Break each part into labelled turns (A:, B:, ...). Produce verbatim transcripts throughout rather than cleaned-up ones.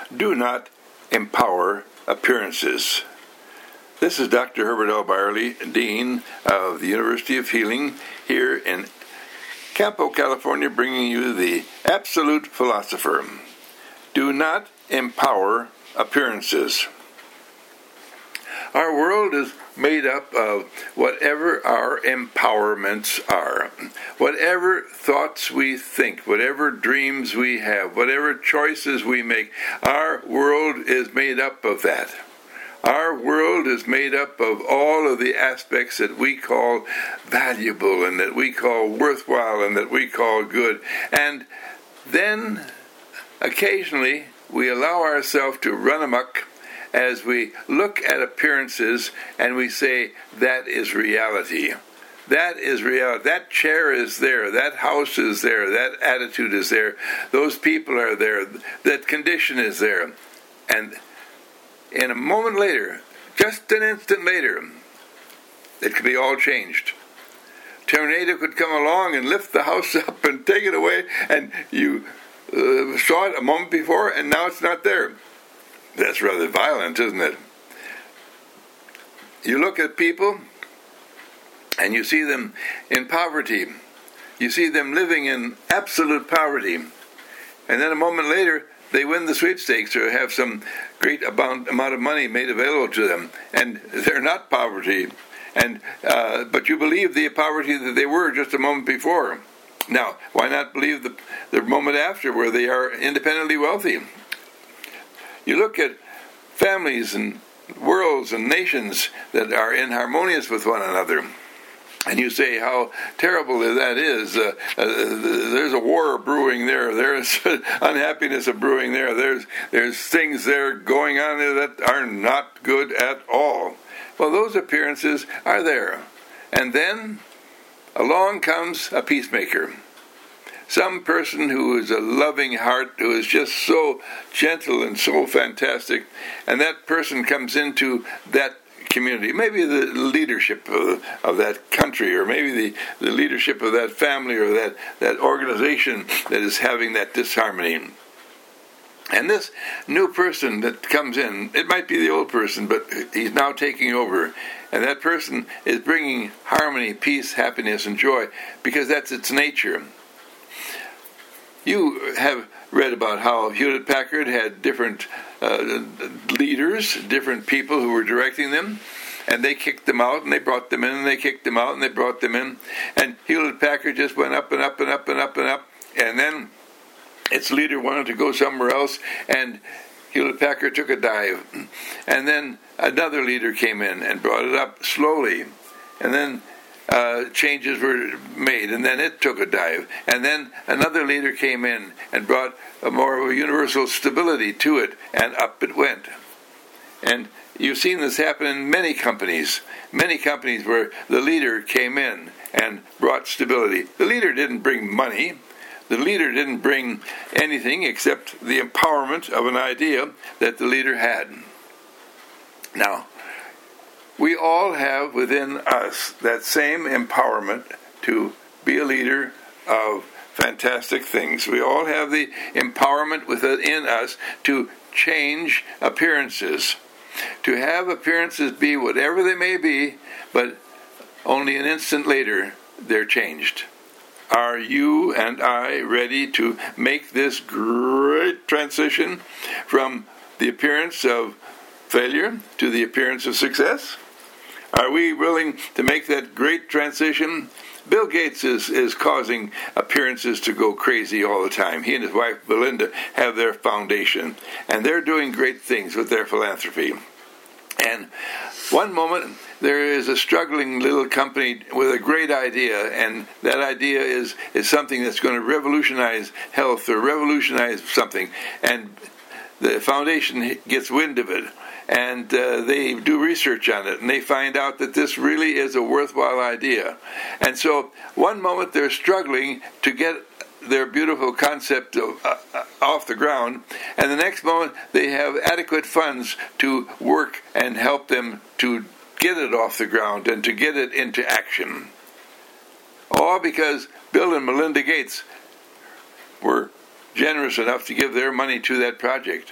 A: Do not empower appearances. This is Doctor Herbert L. Byerly, Dean of the University of Healing, here in Campo, California, bringing you the Absolute Philosopher. Do not empower appearances. Our world is made up of whatever our empowerments are, whatever thoughts we think, whatever dreams we have, whatever choices we make. Our world is made up of that. Our world is made up of all of the aspects that we call valuable and that we call worthwhile and that we call good. And then occasionally we allow ourselves to run amok as we look at appearances and we say, that is reality. That is reality. That chair is there. That house is there. That attitude is there. Those people are there. That condition is there. And in a moment later, just an instant later, it could be all changed. Tornado could come along and lift the house up and take it away, and you uh, saw it a moment before, and now it's not there. That's rather violent, isn't it? You look at people, and you see them in poverty. You see them living in absolute poverty. And then a moment later, they win the sweepstakes or have some great amount, amount of money made available to them. And they're not poverty. And uh, but you believe the poverty that they were just a moment before. Now, why not believe the, the moment after where they are independently wealthy? You look at families and worlds and nations that are inharmonious with one another, and you say how terrible that is. Uh, uh, there's a war brewing there. There's unhappiness brewing there. There's there's things there going on there that are not good at all. Well, those appearances are there. And then along comes a peacemaker. Some person who is a loving heart, who is just so gentle and so fantastic, and that person comes into that community, maybe the leadership of, of that country, or maybe the, the leadership of that family, or that, that organization that is having that disharmony. And this new person that comes in, it might be the old person, but he's now taking over. And that person is bringing harmony, peace, happiness, and joy, because that's its nature. You have read about how Hewlett-Packard had different uh, leaders, different people who were directing them, and they kicked them out, and they brought them in, and they kicked them out, and they brought them in, and Hewlett-Packard just went up and up and up and up and up, and then its leader wanted to go somewhere else, and Hewlett-Packard took a dive, and then another leader came in and brought it up slowly, and then Uh, changes were made, and then it took a dive, and then another leader came in and brought a more of a universal stability to it, and up it went. And you've seen this happen in many companies, many companies where the leader came in and brought stability. The leader didn't bring money. The leader didn't bring anything except the empowerment of an idea that the leader had. Now, we all have within us that same empowerment to be a leader of fantastic things. We all have the empowerment within us to change appearances, to have appearances be whatever they may be, but only an instant later they're changed. Are you and I ready to make this great transition from the appearance of failure to the appearance of success? Are we willing to make that great transition? Bill Gates is, is causing appearances to go crazy all the time. He and his wife Belinda have their foundation, and they're doing great things with their philanthropy. And one moment there is a struggling little company with a great idea, and that idea is, is something that's going to revolutionize health or revolutionize something. And the foundation gets wind of it, and uh, they do research on it, and they find out that this really is a worthwhile idea. And so one moment they're struggling to get their beautiful concept of, uh, off the ground, and the next moment they have adequate funds to work and help them to get it off the ground and to get it into action. All because Bill and Melinda Gates were generous enough to give their money to that project.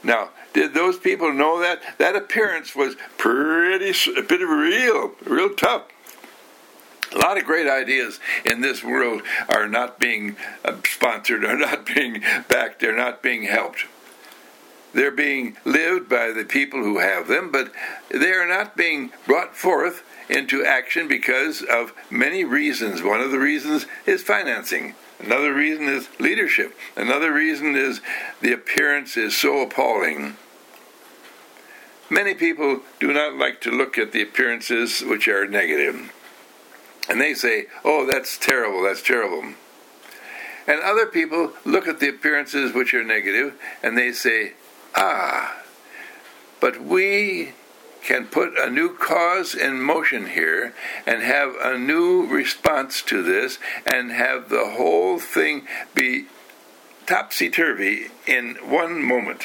A: Now, did those people know that? That appearance was pretty, a bit of real, real tough. A lot of great ideas in this world are not being sponsored, are not being backed, they're not being helped. They're being lived by the people who have them, but they are not being brought forth into action because of many reasons. One of the reasons is financing. Another reason is leadership. Another reason is the appearance is so appalling. Many people do not like to look at the appearances which are negative. And they say, oh, that's terrible, that's terrible. And other people look at the appearances which are negative, and they say, ah, but we can put a new cause in motion here and have a new response to this and have the whole thing be topsy-turvy in one moment.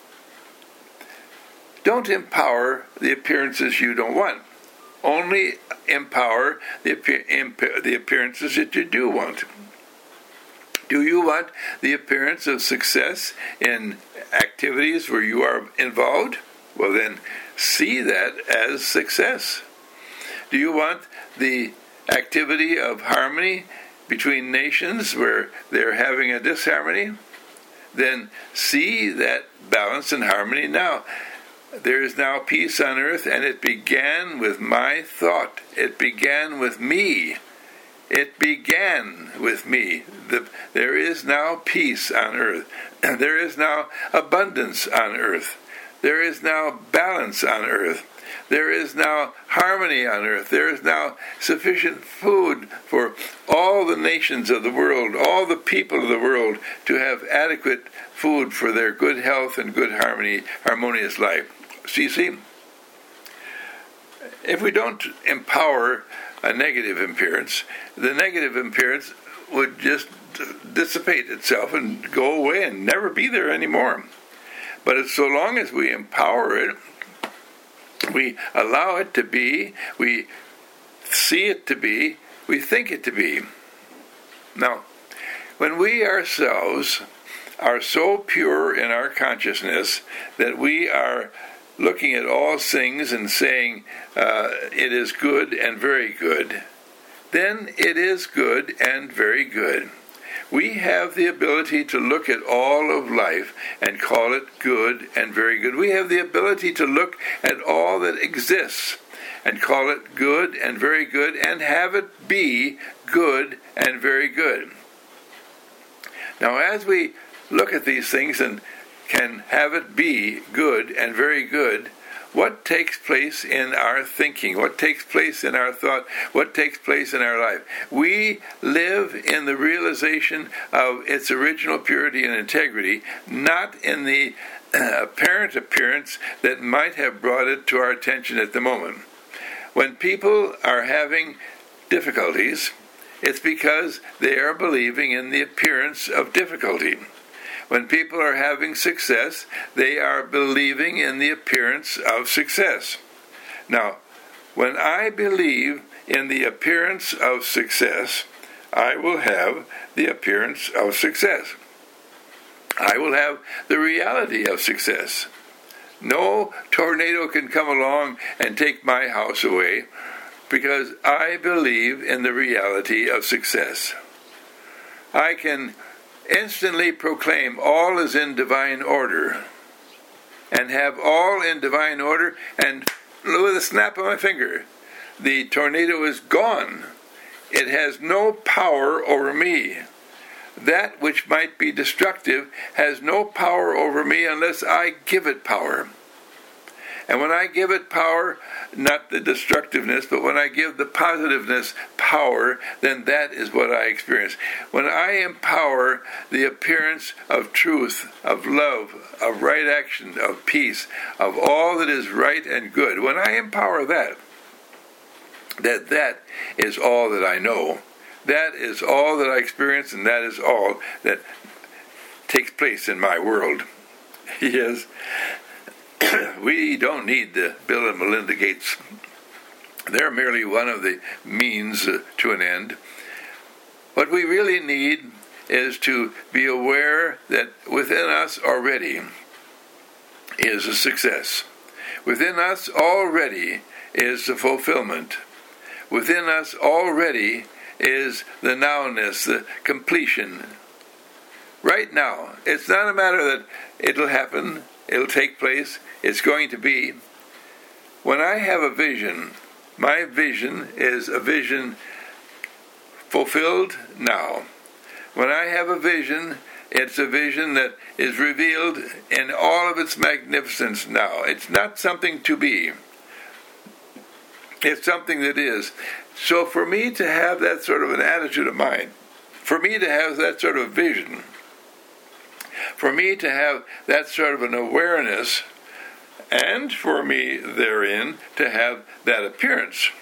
A: Don't empower the appearances you don't want. Only empower the, appear- the appearances that you do want. Do you want the appearance of success in activities where you are involved? Well, then, see that as success. Do you want the activity of harmony between nations where they're having a disharmony? Then see that balance and harmony now. There is now peace on earth, and it began with my thought. It began with me. It began with me. The, there is now peace on earth. There is now abundance on earth. There is now balance on earth. There is now harmony on earth. There is now sufficient food for all the nations of the world, all the people of the world, to have adequate food for their good health and good harmony, harmonious life. So you see, if we don't empower a negative appearance, the negative appearance would just dissipate itself and go away and never be there anymore. But it's so long as we empower it, we allow it to be, we see it to be, we think it to be. Now, when we ourselves are so pure in our consciousness that we are looking at all things and saying uh, it is good and very good, then it is good and very good. We have the ability to look at all of life and call it good and very good. We have the ability to look at all that exists and call it good and very good and have it be good and very good. Now, as we look at these things and can have it be good and very good, what takes place in our thinking? What takes place in our thought? What takes place in our life? We live in the realization of its original purity and integrity, not in the uh, apparent appearance that might have brought it to our attention at the moment. When people are having difficulties, it's because they are believing in the appearance of difficulty. When people are having success, they are believing in the appearance of success. Now, when I believe in the appearance of success, I will have the appearance of success. I will have the reality of success. No tornado can come along and take my house away because I believe in the reality of success. I can instantly proclaim all is in divine order and have all in divine order, and with a snap of my finger, the tornado is gone. It has no power over me. That which might be destructive has no power over me unless I give it power. And when I give it power, not the destructiveness, but when I give the positiveness power, then that is what I experience. When I empower the appearance of truth, of love, of right action, of peace, of all that is right and good, when I empower that, that that is all that I know. That is all that I experience, and that is all that takes place in my world. Yes. We don't need the Bill and Melinda Gates. They're merely one of the means uh, to an end. What we really need is to be aware that within us already is a success. Within us already is the fulfillment. Within us already is the nowness, the completion. Right now. It's not a matter that it'll happen, it'll take place, it's going to be. When I have a vision, my vision is a vision fulfilled now. When I have a vision, it's a vision that is revealed in all of its magnificence now. It's not something to be. It's something that is. So for me to have that sort of an attitude of mind, for me to have that sort of vision, for me to have that sort of an awareness, and for me therein to have that appearance,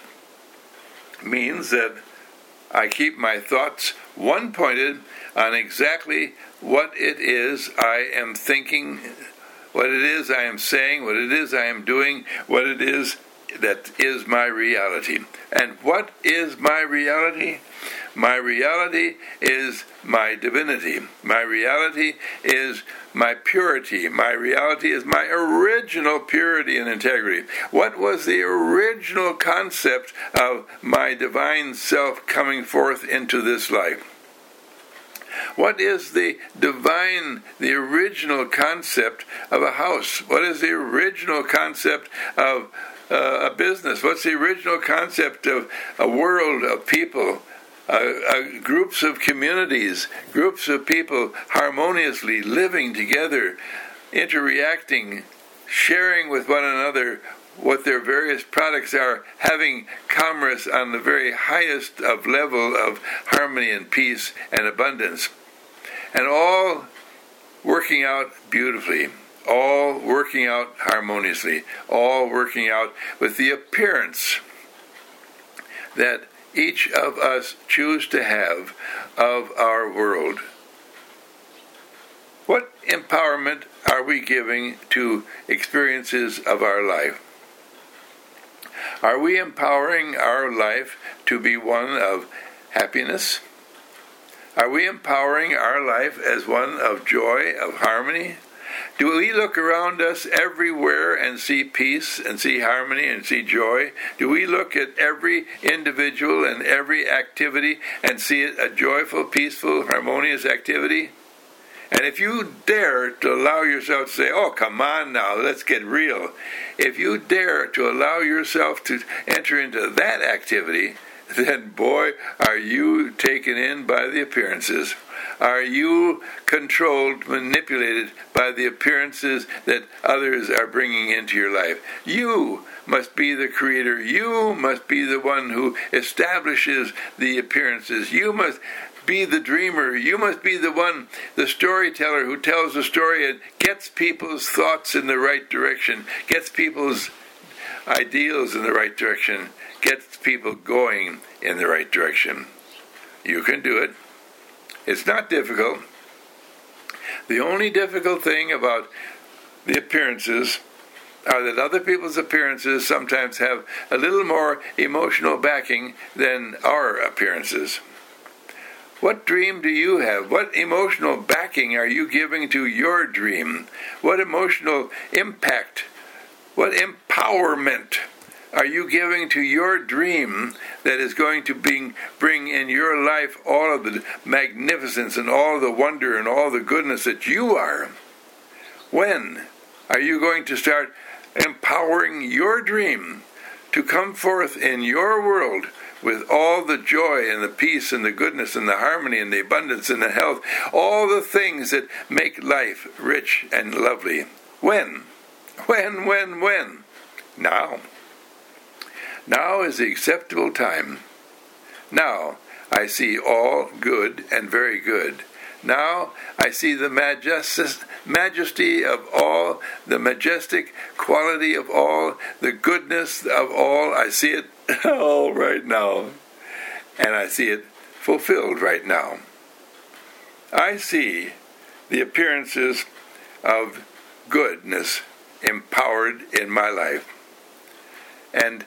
A: means that I keep my thoughts one-pointed on exactly what it is I am thinking, what it is I am saying, what it is I am doing, what it is that is my reality. And what is my reality? My reality is my divinity. My reality is my purity. My reality is my original purity and integrity. What was the original concept of my divine self coming forth into this life? What is the divine, the original concept of a house? What is the original concept of uh, a business? What's the original concept of a world of people? Uh, uh, groups of communities, groups of people harmoniously living together, interreacting, sharing with one another what their various products are, having commerce on the very highest of level of harmony and peace and abundance, and all working out beautifully, all working out harmoniously, all working out with the appearance that each of us choose to have of our world. What empowerment are we giving to experiences of our life? Are we empowering our life to be one of happiness? Are we empowering our life as one of joy, of harmony? Do we look around us everywhere and see peace and see harmony and see joy? Do we look at every individual and every activity and see it a joyful, peaceful, harmonious activity? And if you dare to allow yourself to say, oh, come on now, let's get real. If you dare to allow yourself to enter into that activity, then boy, are you taken in by the appearances. Are you controlled, manipulated by the appearances that others are bringing into your life? You must be the creator. You must be the one who establishes the appearances. You must be the dreamer. You must be the one, the storyteller who tells the story and gets people's thoughts in the right direction, gets people's ideals in the right direction, gets people going in the right direction. You can do it. It's not difficult. The only difficult thing about the appearances are that other people's appearances sometimes have a little more emotional backing than our appearances. What dream do you have? What emotional backing are you giving to your dream? What emotional impact, what empowerment are you giving to your dream that is going to bring, bring in your life all of the magnificence and all the wonder and all the goodness that you are? When are you going to start empowering your dream to come forth in your world with all the joy and the peace and the goodness and the harmony and the abundance and the health, all the things that make life rich and lovely? When? When, when, when? Now. Now is the acceptable time. Now I see all good and very good. Now I see the majestic, majesty of all, the majestic quality of all, the goodness of all. I see it all right now. And I see it fulfilled right now. I see the appearances of goodness empowered in my life. And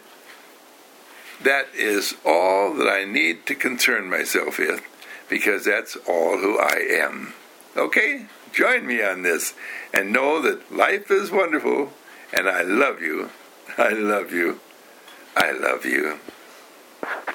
A: that is all that I need to concern myself with, because that's all who I am. Okay? join me on this and know that life is wonderful, and I love you. I love you. I love you.